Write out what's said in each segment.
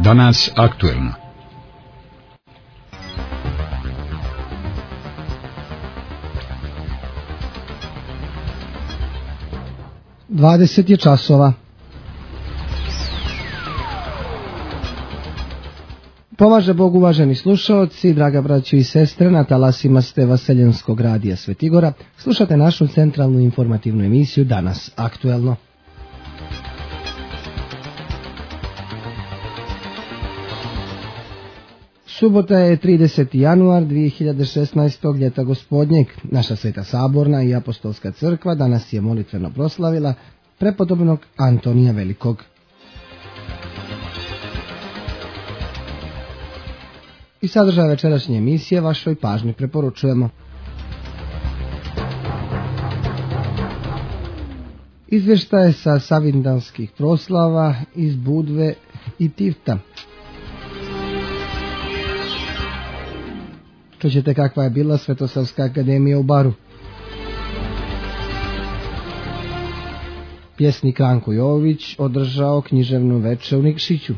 Danas aktuelno. Dvadeset je časova. Pomaže Bog, uvaženi slušaoci, draga braćo i sestre, na talasima ste Vaseljenskog radija Svetigora. Slušate našu centralnu informativnu emisiju Danas aktuelno. Subota je 30. januar 2016. ljeta gospodnjeg. Naša Sveta Saborna i Apostolska crkva danas je molitveno proslavila prepodobnog Antonija Velikog. I sadržaj večerašnje emisije vašoj pažnji preporučujemo. Izvještaje sa savindanskih proslava iz Budve i Tivta. Čućete kakva je bila Svetosavska akademija u Baru. Pjesnik Ranko Jović održao književnu veče u Nikšiću.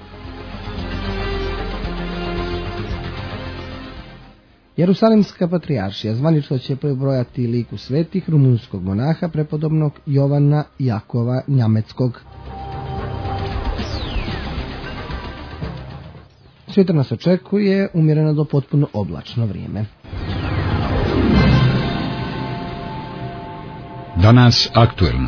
Jerusalimska patrijaršija zvanično će prebrojati liku svetih rumunskog monaha prepodobnog Jovana Jakova Njameckog. Sutra nas očekuje umjereno do potpuno oblačno vrijeme. Danas aktuelno.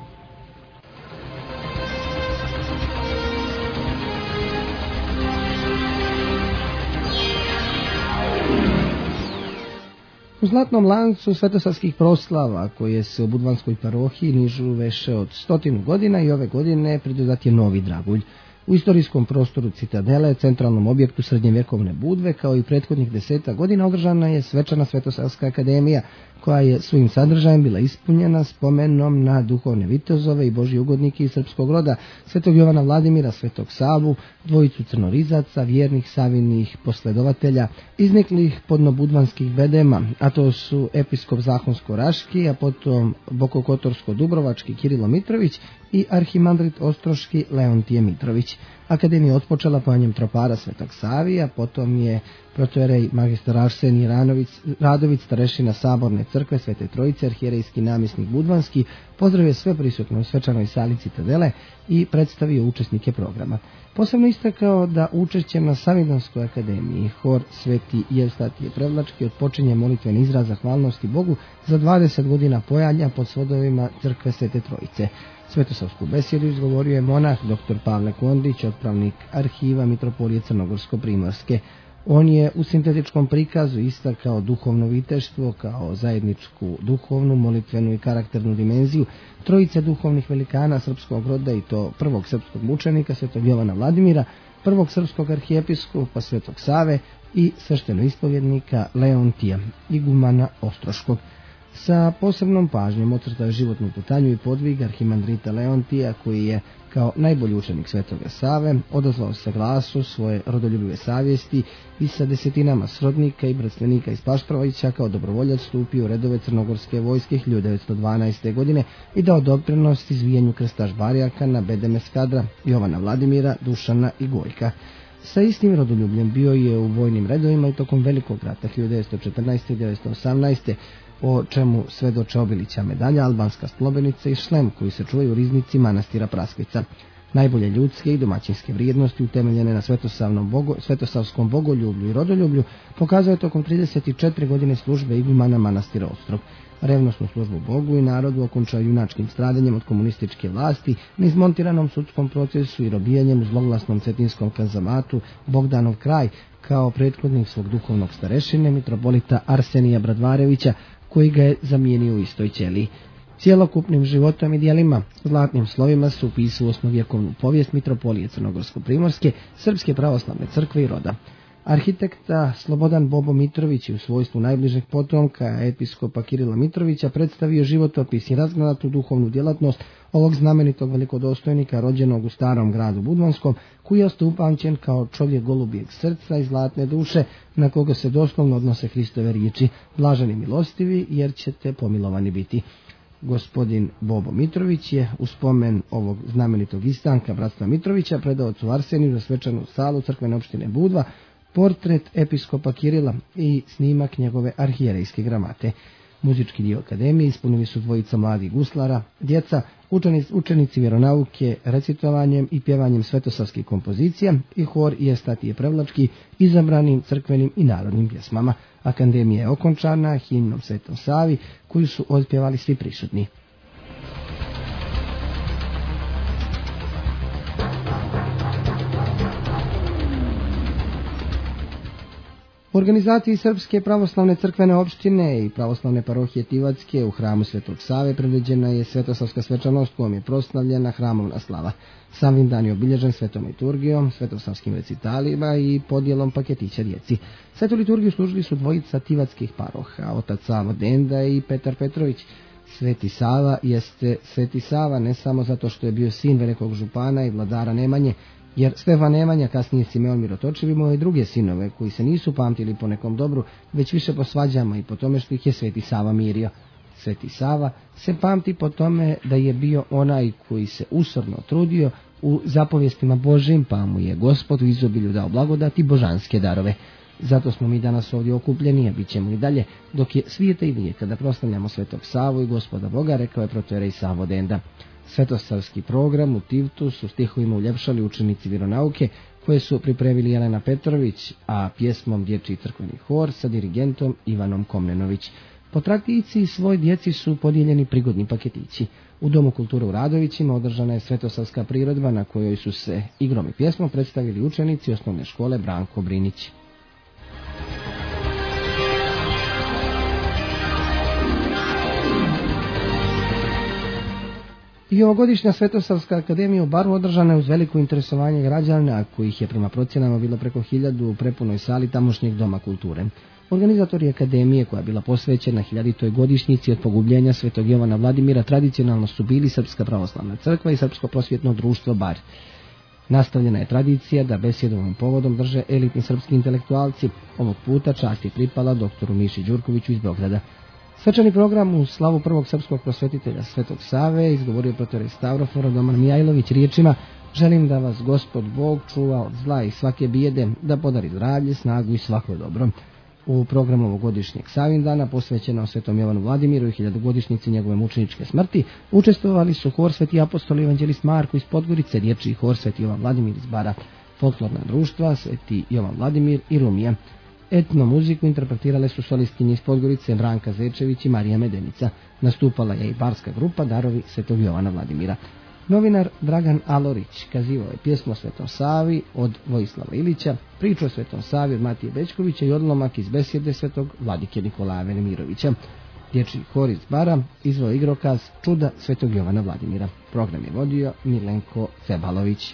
U zlatnom lancu svetosavskih proslava, koje se u Budvanskoj parohiji nižu više od 100 godina, i ove godine pridodat je novi dragulj. U istorijskom prostoru Citadele, centralnom objektu srednjevjekovne Budve, kao i prethodnih 10 godina, održana je svečana Svetosavska akademija, koja je svojim sadržajem bila ispunjena spomenom na duhovne vitezove i božji ugodnike iz srpskog roda, svetog Jovana Vladimira, svetog Savu, dvojicu crnorizaca, vjernih savinih posledovatelja, izniklih podnobudvanskih bedema, a to su episkop Zahonsko-Raški, a potom Bokokotorsko-Dubrovački Kirilo Mitrović i arhimandrit Ostroški Leontije Mitrović. Akademija otpočela pojanjem tropara svetog Savija, potom je protojerej magistar Arsenij Radović, starešina Saborne crkve Svete Trojice, arhijerejski namjesnik Budvanski, pozdravio sve prisutne u svečanoj sali Citadele i predstavio učesnike programa. Posebno istakao da učešćem na Savindanskoj akademiji hor Sveti Jevstatije Prevlački odpočinje molitveni izraz zahvalnosti Bogu za 20 godina pojanja pod svodovima crkve Svete Trojice. Svetosavsku besedu izgovorio je monah dr. Pavle Kondić, otpravnik arhiva Mitropolije Crnogorsko-Primorske. On je u sintetičkom prikazu istakao duhovno viteštvo kao zajedničku duhovnu, molitvenu i karakternu dimenziju trojice duhovnih velikana srpskog roda, i to prvog srpskog mučenika svetog Jovana Vladimira, prvog srpskog arhijepiskopa svetog Save i sveštenoispovjednika Leontija, igumana Ostroškog. Sa posebnom pažnjom ocrtao je životnu putanju i podvig arhimandrita Leontija, koji je kao najbolji učenik svetoga Save odazvao se glasu svoje rodoljubive savjesti i sa desetinama srodnika i bratstvenika iz Paštrovića kao dobrovoljac stupio u redove crnogorske vojske 1912. godine i dao doprinos izvijanju krstaš barjaka na bedem eskadra Jovana Vladimira, Dušana i Gojka. Sa istim rodoljubljem bio je u vojnim redovima i tokom Velikog rata 1914. i 1918. o čemu svedoče obilića medalja, albanska slobenica i šlem koji se čuvaju u riznici manastira Praskvica. Najbolje ljudske i domaćinske vrijednosti utemeljene na svetosavskom bogoljublju i rodoljublju pokazao je tokom 34 godine službe igumana manastira Ostrog. Revnosnu službu Bogu i narodu okončao junačkim stradanjem od komunističke vlasti, neizmontiranom sudskom procesu i robijanjem u zloglasnom cetinskom kazamatu Bogdanov kraj, kao prethodnik svog duhovnog starešine mitropolita Arsenija Bradvarevića, koji ga je zamijenio u istoj ćeliji. Cijelokupnim životom i djelima, zlatnim slovima se upisao u osnovvjekovnu povijest Mitropolije Crnogorsko-Primorske, Srpske pravoslavne crkve i roda. Arhitekta Slobodan Bobo Mitrović u svojstvu najbližeg potomka episkopa Kirila Mitrovića predstavio životopis i razgranatu duhovnu djelatnost ovog znamenitog velikodostojnika rođenog u starom gradu Budvanskom, koji je ostao upamćen kao čovjek golubijeg srca i zlatne duše, na koga se doslovno odnose Hristove riječi: blaženi milostivi, jer ćete pomilovani biti. Gospodin Bobo Mitrović je u spomen ovog znamenitog istanka bratstva Mitrovića predao ocu Arseniju za svečanu salu crkvene opštine Budva portret episkopa Kirila i snimak njegove arhijerejske gramate. Muzički dio akademije ispunili su dvojica mladih guslara, djeca, učenici vjeronauke recitovanjem i pjevanjem svetosavskih kompozicija i hor i Estatije Prevlački izabranim crkvenim i narodnim pjesmama. Akademija je okončana himnom Svetom Savi koju su otpjevali svi prisutni. U organizaciji Srpske pravoslavne crkvene opštine i pravoslavne parohije Tivacke u hramu Svetog Save predviđena je svetosavska svečanost kojom je proslavljena hramovna slava. Samim dan je obilježen svetom liturgijom, svetosavskim recitalima i podjelom paketića djeci. Svetu liturgiju služili su dvojica tivatskih paroha, otac Savo Denda i Petar Petrović. Sveti Sava jeste Sveti Sava ne samo zato što je bio sin velikog župana i vladara Nemanje, jer Stefan Nemanja, kasnije Simeon Mirotočiv, imao i druge sinove koji se nisu pamtili po nekom dobru, već više po svađama i po tome što ih je Sveti Sava mirio. Sveti Sava se pamti po tome da je bio onaj koji se usorno trudio u zapovjestima Božjim, pa mu je Gospod u izobilju dao blagodati božanske darove. Zato smo mi danas ovdje okupljeni, a bit ćemo i dalje, dok je svijeta i vijeka da proslavljamo Svetog Savu i Gospoda Boga, rekao je protoijerej Savo Denda. Svetosavski program u Tivtu su stihovima uljepšali učenici vjeronauke koje su pripremili Jelena Petrović, a pjesmom dječji crkveni hor sa dirigentom Ivanom Komnenović. Po tradiciji svoj djeci su podijeljeni prigodni paketići. U Domu kulture u Radovićima održana je svetosavska priredba na kojoj su se igrom i pjesmom predstavili učenici osnovne škole Branko Brinić. I ovogodišnja Svetosavska akademija u Baru održana je uz veliko interesovanje građana, kojih je prema procjenama bilo preko 1000 u prepunoj sali tamošnjeg Doma kulture. Organizatori akademije, koja je bila posvećena 1000. godišnjici od pogubljenja Svetog Jovana Vladimira, tradicionalno su bili Srpska pravoslavna crkva i Srpsko prosvjetno društvo Bar. Nastavljena je tradicija da besjedu ovim povodom drže elitni srpski intelektualci. Ovog puta čast je pripala doktoru Miši Đurkoviću iz Beograda. Svečani program u slavu prvog srpskog prosvetitelja Svetog Save izgovorio protoijerej Stavrofor Doman Mijajlović riječima: želim da vas Gospod Bog čuva od zla i svake bijede, da podari zdravlje, snagu i svako dobro. U programu ovogodišnjeg Savindana, posvećeno Svetom Jovanu Vladimiru i 1000-godišnjici njegove mučeničke smrti, učestvovali su hor Sveti apostol evanđelist Marko iz Podgorice, dječji hor Sveti Jovan Vladimir iz Bara, folklorna društva Sveti Jovan Vladimir i Rumija. Etno muziku interpretirale su solistkinje iz Podgorice Branka Zečević i Marija Medenica. Nastupala je i barska grupa Darovi Svetog Jovana Vladimira. Novinar Dragan Alorić kazivao je pjesmu o Svetom Savi od Vojislava Ilića, priču o Svetom Savi od Matije Bečkovića i odlomak iz besjede Svetog Vladike Nikolaja Velimirovića. Dječji hor iz Bara izveo igrokaz Čuda Svetog Jovana Vladimira. Program je vodio Milenko Cebalović.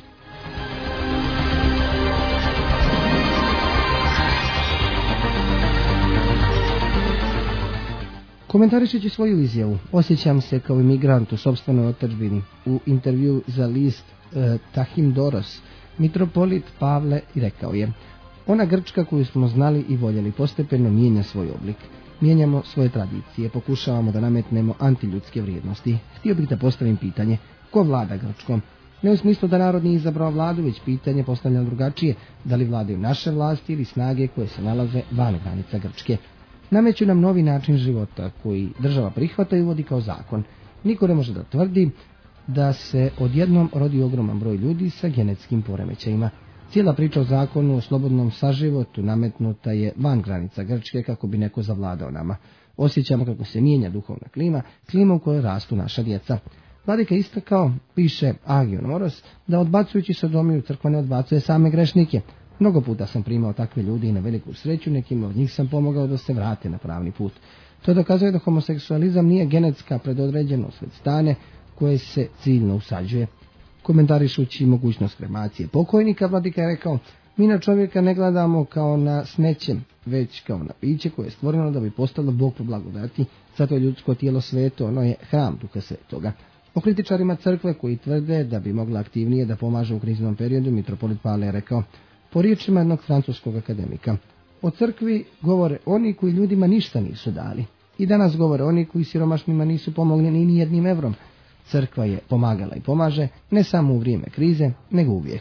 Komentarišući svoju izjavu, osjećam se kao imigrant u sopstvenoj otadžbini. U intervju za list Tahim Doros, mitropolit Pavle rekao je: ona Grčka koju smo znali i voljeli postepeno mijenja svoj oblik. Mijenjamo svoje tradicije, pokušavamo da nametnemo antiljudske vrijednosti. Htio bih da postavim pitanje: ko vlada Grčkom? Ne u smislu da narod nije izabrao vladu, već pitanje postavljam drugačije: da li vladaju naše vlasti ili snage koje se nalaze van granica Grčke? Nameću nam novi način života koji država prihvata i uvodi kao zakon. Niko ne može da tvrdi da se odjednom rodi ogroman broj ljudi sa genetskim poremećajima. Cijela priča o zakonu o slobodnom saživotu nametnuta je van granica Grčke kako bi neko zavladao nama. Osjećamo kako se mijenja duhovna klima u kojoj rastu naša djeca. Vladika istakao, piše Agion Oros, da odbacujući sodomiju crkva ne odbacuje same grešnike. Mnogo puta sam primao takve ljude i na veliku sreću nekima od njih sam pomogao da se vrate na pravni put. To dokazuje da homoseksualizam nije genetska predodređenost, već stane koje se ciljno usađuje. Komentarišući mogućnost kremacije pokojnika, vladika je rekao: mi na čovjeka ne gledamo kao na smeće, već kao na biće koje je stvoreno da bi postalo Bog po blagodati, zato je ljudsko tijelo sveto, ono je hram Duha Svetoga. O kritičarima crkve koji tvrde da bi mogla aktivnije da pomaže u kriznom periodu, mitropolit Pavle je rekao, po riječima jednog francuskog akademika: o crkvi govore oni koji ljudima ništa nisu dali. I danas govore oni koji siromašnima nisu pomogli ni jednim evrom. Crkva je pomagala i pomaže ne samo u vrijeme krize, nego uvijek.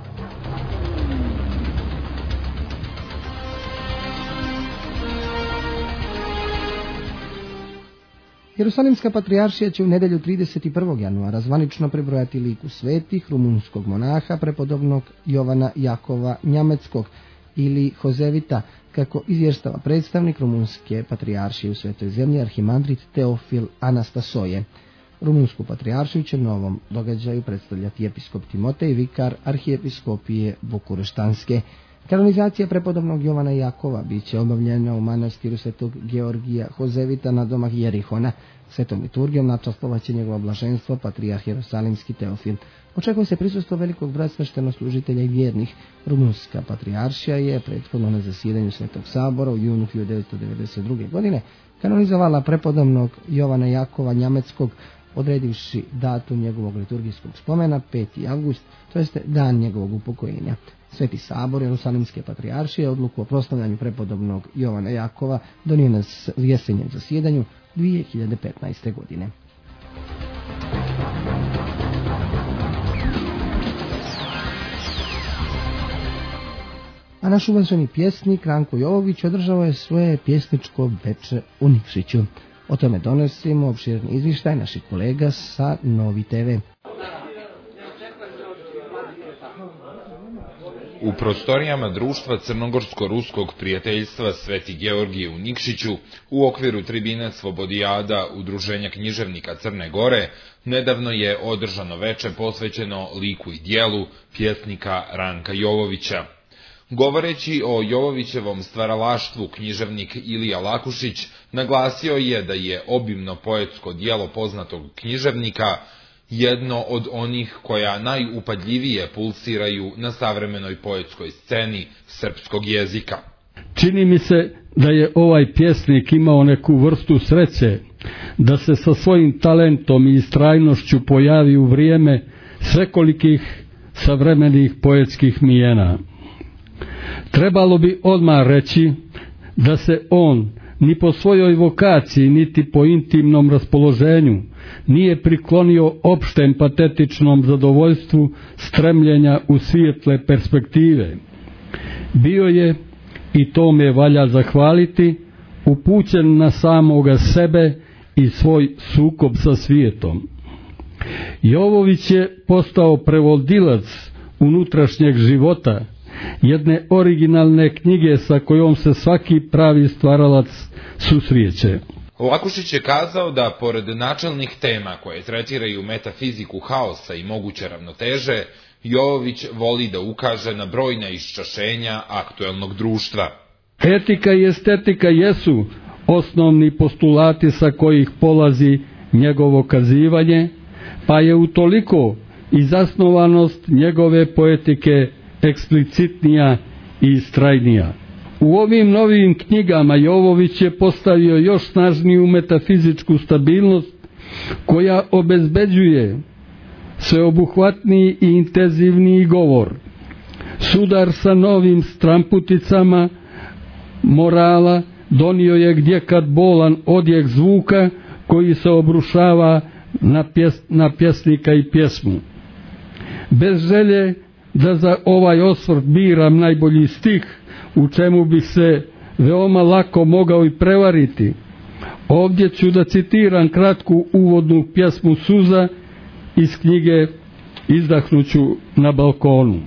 Jerusalimska patrijaršija će u nedjelju 31. januara zvanično prebrojati liku svetih rumunskog monaha prepodobnog Jovana Jakova Njameckog ili Hozevita, kako izvještava predstavnik rumunske patrijaršije u Svetoj zemlji arhimandrit Teofil Anastasoje. Rumunsku patrijaršiju će novom događaju predstavljati episkop Timotej, vikar arhijepiskopije Bukureštanske. Kanonizacija prepodobnog Jovana Jakova bit će obavljena u manastiru Svetog Georgija Hozevita na domah Jerihona. Svetom liturgijom načastvovaće njegovo blaženstvo patrijarh Jerusalimski Teofil. Očekuje se prisustvo velikog broja sveštenoslужitelja i vjernih. Rumunska patrijaršija je prethodno na zasjedanju Svetog sabora u junu 1992. godine kanonizovala prepodobnog Jovana Jakova Njameckog, odredivši datum njegovog liturgijskog spomena 5. avgust, to jeste dan njegovog upokojenja. Sveti sabor Jerusalimske patrijaršije odluku o proslavljanju prepodobnog Jovana Jakova donio na jesenjem zasjedanju 2015. godine. A naš uvaženi pjesnik Ranko Jovović održao je svoje pjesničko veče u Nikšiću. O tome donosimo opširni izvještaj naših kolega sa Novi TV. U prostorijama društva Crnogorsko-ruskog prijateljstva Sveti Georgije u Nikšiću, u okviru tribine Slobodijada Udruženja književnika Crne Gore, nedavno je održano veče posvećeno liku i dijelu pjesnika Ranka Jovovića. Govoreći o Jovovićevom stvaralaštvu, književnik Ilija Lakušić naglasio je da je obimno poetsko djelo poznatog književnika jedno od onih koja najupadljivije pulsiraju na savremenoj poetskoj sceni srpskog jezika. Čini mi se da je ovaj pjesnik imao neku vrstu sreće da se sa svojim talentom i istrajnošću pojavi u vrijeme svekolikih savremenih poetskih mijena. Trebalo bi odmah reći da se on ni po svojoj vokaciji niti po intimnom raspoloženju nije priklonio opštem patetičnom zadovoljstvu stremljenja u svijetle perspektive. Bio je, i tome valja zahvaliti, upućen na samoga sebe i svoj sukob sa svijetom. Jovović je postao prevodilac unutrašnjeg života, jedne originalne knjige sa kojom se svaki pravi stvaralac susreće. Lakušić je kazao da, pored načelnih tema koje tretiraju metafiziku haosa i moguće ravnoteže, Jovović voli da ukaže na brojna iščašenja aktuelnog društva. Etika i estetika jesu osnovni postulati sa kojih polazi njegovo kazivanje, pa je utoliko i zasnovanost njegove poetike eksplicitnija i istrajnija. U ovim novim knjigama Jovović je postavio još snažniju metafizičku stabilnost koja obezbeđuje sveobuhvatniji i intenzivniji govor. Sudar sa novim stramputicama morala donio je gdjekad bolan odjek zvuka koji se obrušava na pjesnika i pjesmu. Bez želje da za ovaj osvrt biram najbolji stih, u čemu bih se veoma lako mogao i prevariti, ovdje ću da citiram kratku uvodnu pjesmu Suza iz knjige Izdahnuću na balkonu.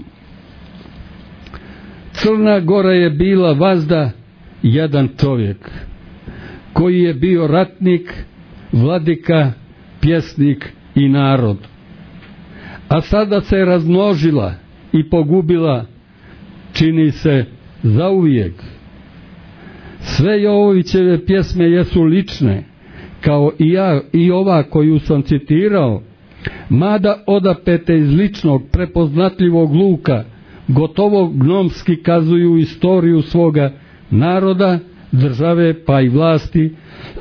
Crna Gora je bila vazda jedan čovjek, koji je bio ratnik, vladika, pjesnik i narod. A sada se razmnožila i pogubila, čini se, zauvijek. Sve Jovovićeve pjesme jesu lične, kao i ova koju sam citirao, mada odapete iz ličnog prepoznatljivog luka, gotovo gnomski kazuju istoriju svoga naroda, države pa i vlasti,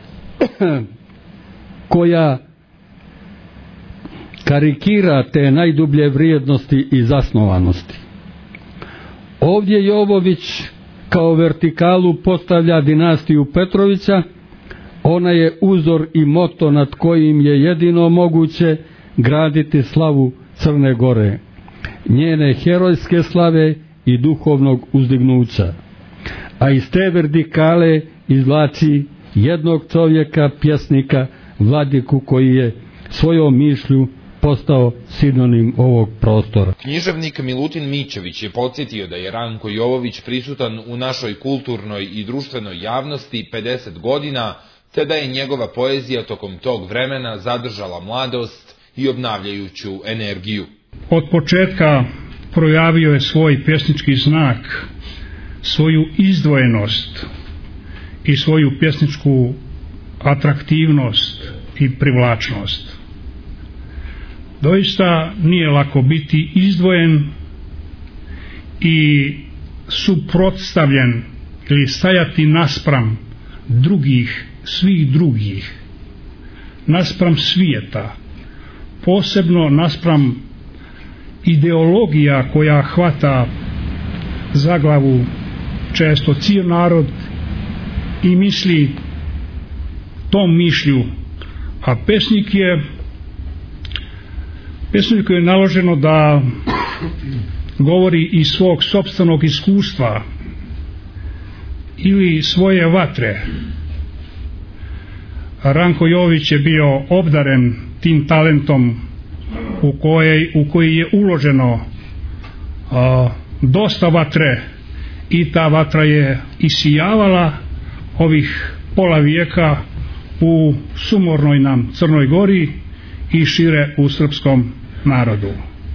koja karikira te najdublje vrijednosti i zasnovanosti. Ovdje Jovović kao vertikalu postavlja dinastiju Petrovića, Ona je uzor i moto nad kojim je jedino moguće graditi slavu Crne Gore, njene herojske slave i duhovnog uzdignuća. A iz te vertikale izvlači jednog čovjeka, pjesnika, vladiku koji je svojom mišlju postao sinonim ovog prostora. Književnik Milutin Mićević je podsjetio da je Ranko Jovović prisutan u našoj kulturnoj i društvenoj javnosti 50 godina, te da je njegova poezija tokom tog vremena zadržala mladost i obnavljajuću energiju. Od početka projavio je svoj pjesnički znak, svoju izdvojenost i svoju pjesničku atraktivnost i privlačnost. Doista nije lako biti izdvojen i suprotstavljen ili stajati naspram drugih, svih drugih, naspram svijeta, posebno naspram ideologija koja hvata za glavu često cijel narod i misli tom mišlju, a pesniku je naloženo da govori iz svog sopstvenog iskustva ili svoje vatre. Ranko Jovović je bio obdaren tim talentom u koji je uloženo dosta vatre i ta vatra je isijavala ovih pola vijeka u sumornoj nam Crnoj Gori i šire u srpskom narodu.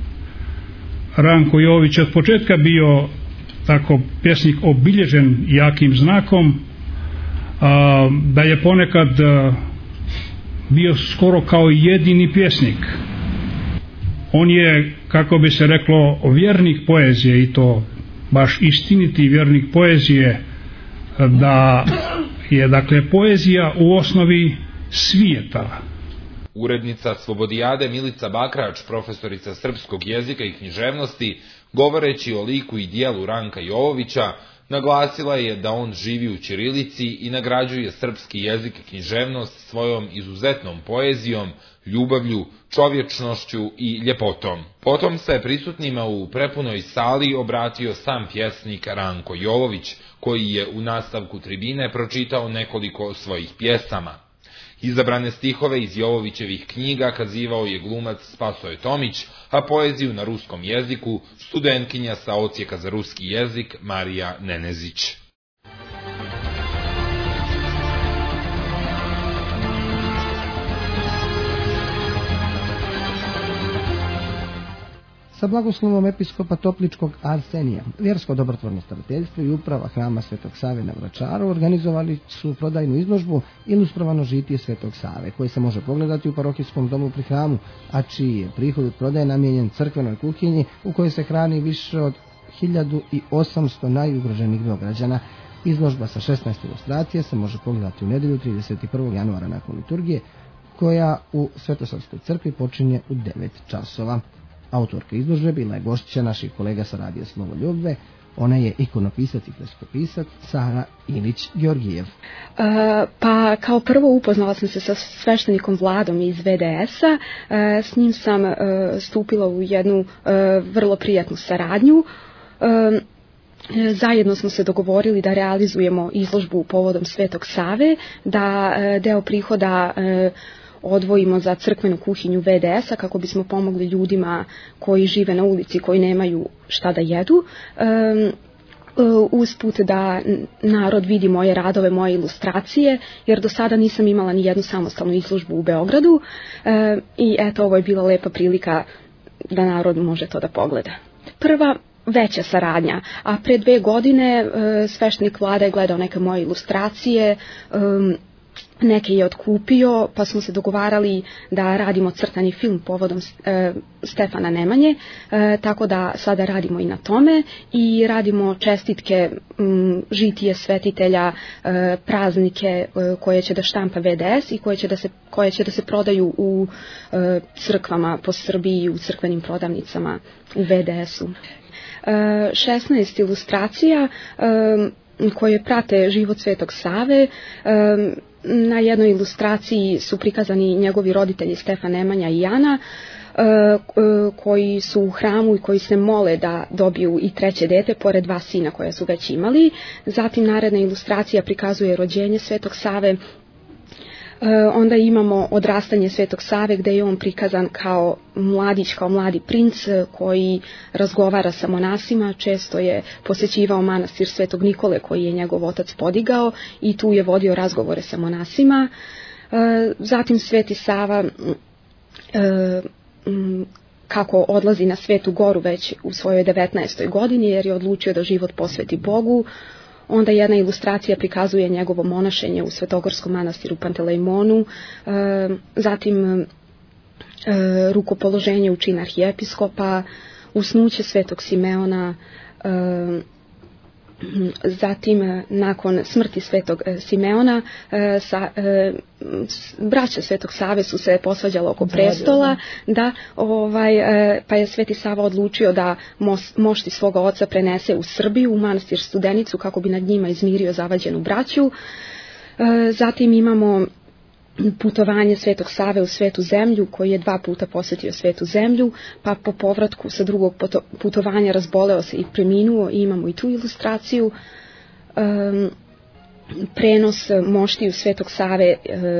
Ranko Jovović od početka bio tako pjesnik obilježen jakim znakom, da je ponekad bio skoro kao jedini pjesnik. On je, kako bi se reklo, vjernik poezije, i to baš istiniti vjernik poezije, da je dakle poezija u osnovi svijeta. Urednica Slobodijade Milica Bakrač, profesorica srpskog jezika i književnosti, govoreći o liku i dijelu Ranka Jovovića, naglasila je da on živi u ćirilici i nagrađuje srpski jezik i književnost svojom izuzetnom poezijom, ljubavlju, čovječnošću i ljepotom. Potom se prisutnima u prepunoj sali obratio sam pjesnik Ranko Jovović, koji je u nastavku tribine pročitao nekoliko svojih pjesama. Izabrane stihove iz Jovovićevih knjiga kazivao je glumac Spasoje Tomić, a poeziju na ruskom jeziku studentkinja sa odsjeka za ruski jezik Marija Nenezić. Sa blagoslovom episkopa Topličkog Arsenija, vjersko dobrotvorno starateljstvo i uprava hrama Svetog Save na Vračaru organizovali su prodajnu izložbu Ilustrovano žitije Svetog Save, koje se može pogledati u parohijskom domu pri hramu, a čiji je prihod od prodaje namijenjen crkvenoj kuhinji u kojoj se hrani više od 1800 najugroženijih Beograđana. Izložba sa 16 ilustracija se može pogledati u nedjelju 31. januara nakon liturgije, koja u Svetosavskoj crkvi počinje u 9 časova. Autorka izložbe bila je gošća naših kolega sa radija Slovoljubve. Ona je ikonopisac i freskopisac Sara Ilić-Georgijev. Pa kao prvo upoznala sam se sa sveštenikom Vladom iz VDS-a. S njim sam stupila u jednu vrlo prijatnu saradnju. Zajedno smo se dogovorili da realizujemo izložbu povodom Svetog Save, da deo prihoda odvojimo za crkvenu kuhinju VDS-a kako bismo pomogli ljudima koji žive na ulici, koji nemaju šta da jedu. Usput da narod vidi moje radove, moje ilustracije, jer do sada nisam imala ni jednu samostalnu izložbu u Beogradu i eto, ovo je bila lepa prilika da narod može to da pogleda. Prva veća saradnja, a pre 2 godine sveštenik Vlada je gledao neke moje ilustracije, neke je otkupio, pa smo se dogovarali da radimo crtani film povodom Stefana Nemanje, tako da sada radimo i na tome i radimo čestitke, žitije svetitelja, praznike koje će da štampa VDS i koje će da se prodaju u crkvama po Srbiji, u crkvenim prodavnicama u VDS-u. 16 ilustracija koje prate život Svetog Save. Na jednoj ilustraciji su prikazani njegovi roditelji Stefan, Nemanja i Jana, koji su u hramu i koji se mole da dobiju i treće dete pored 2 sina koje su već imali. Zatim naredna ilustracija prikazuje rođenje Svetog Save. Onda imamo odrastanje Svetog Save gdje je on prikazan kao mladić, kao mladi princ koji razgovara sa monasima. Često je posjećivao manastir Svetog Nikole koji je njegov otac podigao i tu je vodio razgovore sa monasima. Zatim Sveti Sava kako odlazi na Svetu Goru već u svojoj 19. godini jer je odlučio da život posveti Bogu. Onda jedna ilustracija prikazuje njegovo monašenje u Svetogorskom manastiru Pantelejmonu, zatim rukopoloženje u čin arhijepiskopa, usnuće Svetog Simeona, zatim nakon smrti Svetog Simeona braća Svetog Save su se posvađala oko prestola, pa je Sveti Sava odlučio da mošti svoga oca prenese u Srbiju, u manastir Studenicu, kako bi nad njima izmirio zavađenu braću. Zatim imamo putovanje Svetog Save u Svetu zemlju, koji je 2 puta posjetio Svetu zemlju, pa po povratku sa drugog putovanja razboleo se i preminuo, i imamo i tu ilustraciju. Prenos moštiju Svetog Save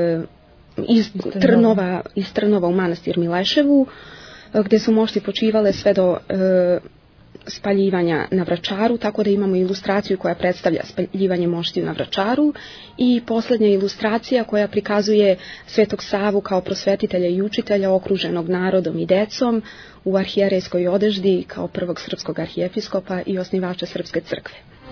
iz Trnova u manastir Mileševu, gdje su mošti počivale sve do spaljivanja na Vračaru, tako da imamo ilustraciju koja predstavlja spaljivanje moštiju na Vračaru, i posljednja ilustracija koja prikazuje Svetog Savu kao prosvetitelja i učitelja okruženog narodom i decom u arhijerejskoj odeždi kao prvog srpskog arhijepiskopa i osnivača Srpske crkve.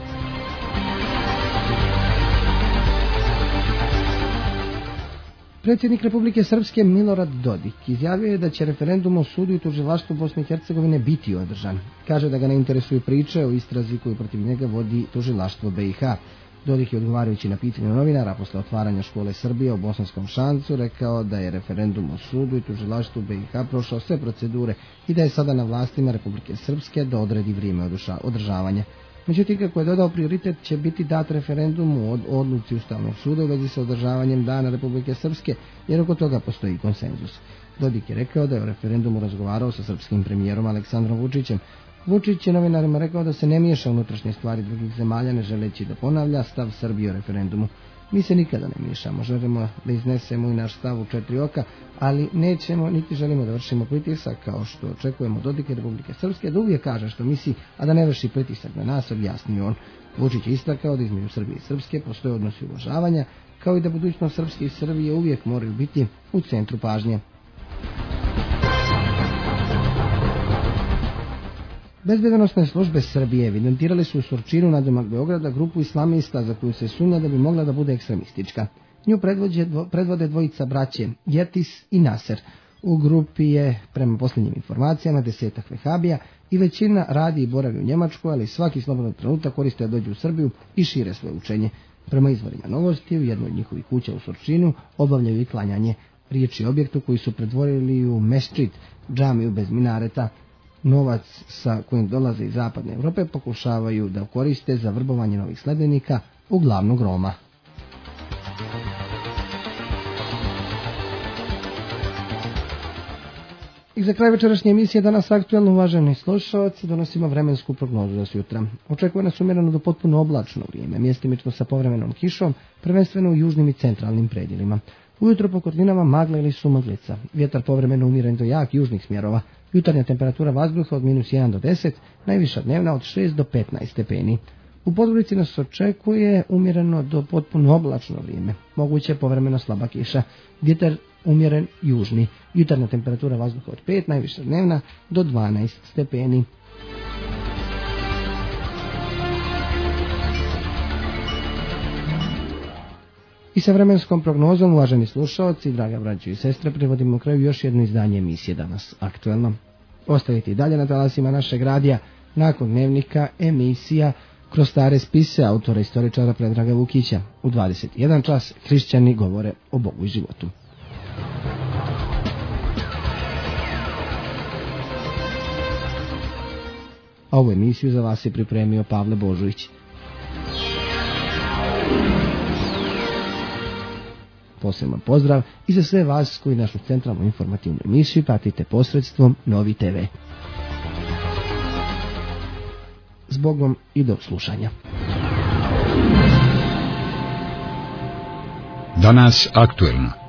Predsjednik Republike Srpske Milorad Dodik izjavio je da će referendum o sudu i tužilaštvu Bosne i Hercegovine biti održan. Kaže da ga ne interesuju priče o istrazi koju protiv njega vodi tužilaštvo BiH. Dodik je, odgovarajući na pitanje novinara posle otvaranja škole Srbije u Bosanskom Šancu, rekao da je referendum o sudu i tužilaštvu BiH prošao sve procedure i da je sada na vlastima Republike Srpske da odredi vrijeme održavanja. Međutim, kako je dodao, prioritet će biti dat referendumu o odluci Ustavnog suda u vezi sa održavanjem Dana Republike Srpske, jer oko toga postoji konsenzus. Dodik je rekao da je o referendumu razgovarao sa srpskim premijerom Aleksandrom Vučićem. Vučić je novinarima rekao da se ne miješa unutrašnje stvari drugih zemalja, ne želeći da ponavlja stav Srbije o referendumu. Mi se nikada ne miješamo, želimo da iznesemo i naš stav u 4 oka, ali nećemo niti želimo da vršimo pritisak, kao što očekujemo Dodika i Republike Srpske da uvijek kaže što misli, a da ne vrši pritisak na nas, objasnio on. Vučić je istakao da između Srbije i Srpske postoje odnosi uvažavanja, kao i da budućnost Srpske i Srbije uvijek moraju biti u centru pažnje. Bezbednosne službe Srbije evidentirali su u Surčinu nadomak Beograda grupu islamista za koju se sumnja da bi mogla da bude ekstremistička. Nju predvode dvojica braće, Jetis i Naser. U grupi je, prema posljednjim informacijama, 10-ak vehabija i većina radi i boravi u Njemačkoj, ali svaki slobodan trenutak koriste da dođu u Srbiju i šire svoje učenje. Prema izvorima Novosti, u jednoj od njihovih kuća u Surčinu obavljaju i klanjanje. Riječ je o objektu koji su pretvorili u meščit, džamiju bez minareta. Novac sa kojim dolaze iz zapadne Europe pokušavaju da koriste za vrbovanje novih sledbenika u glavnog Roma. I za kraj večerašnje emisije danas aktuelno, uvaženi slušalci, donosimo vremensku prognozu za sutra. Očekuje nas umjereno do potpuno oblačno vrijeme, mjestimično sa povremenom kišom, prvenstveno u južnim i centralnim predjelima. Ujutro po kotlinama magla ili sumaglica, vjetar povremeno umjeren do jak južnih smjerova, jutarnja temperatura vazduha od -1 do 10, najviša dnevna od 6 do 15 stepeni. U Podgorici nas očekuje umjereno do potpuno oblačno vrijeme, moguće povremeno slaba kiša, vjetar umjeren južni, jutarnja temperatura vazduha od 5, najviša dnevna do 12 stepeni. I sa vremenskom prognozom, uvaženi slušalci, draga braćo i sestre, privodimo kraju još jedno izdanje emisije danas aktuelno. Ostavite i dalje na talasima našeg radija, nakon dnevnika, emisija Kroz stare spise autora istoričara Predraga Vukića. U 21 čas hrišćani govore o Bogu i životu. A ovu emisiju za vas je pripremio Pavle Božović. poseban pozdrav i za sve vas koji našu centralnu informativnu emisiju pratite posredstvom Novi TV. Zbogom i do slušanja. Danas aktuelno.